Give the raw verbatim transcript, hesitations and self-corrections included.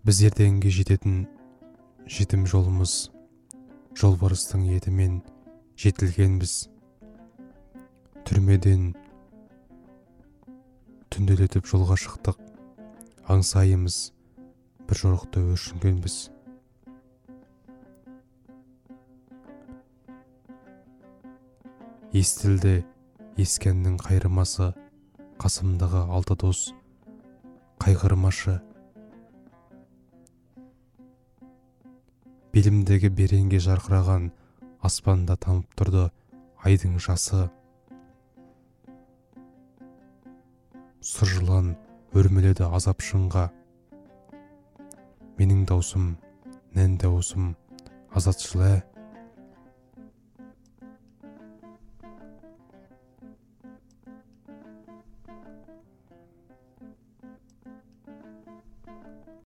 Біз ертеңге жететін жетім жолымыз, жолбарыстың етімен жетілгенбіз. Түрмеден түнделетіп жолға шықтық, аңсайымыз бір жорықта өршінгенбіз. Естілді ескеннің қайырмасы, қасымдағы алты дос қайғырмашы. Белімдегі беренге жарқыраған аспанда тамып тұрды айдың жасы. Сұр жылан өрмеледі азап шыңға. Менің даусым, нән даусым, азатшыл ә.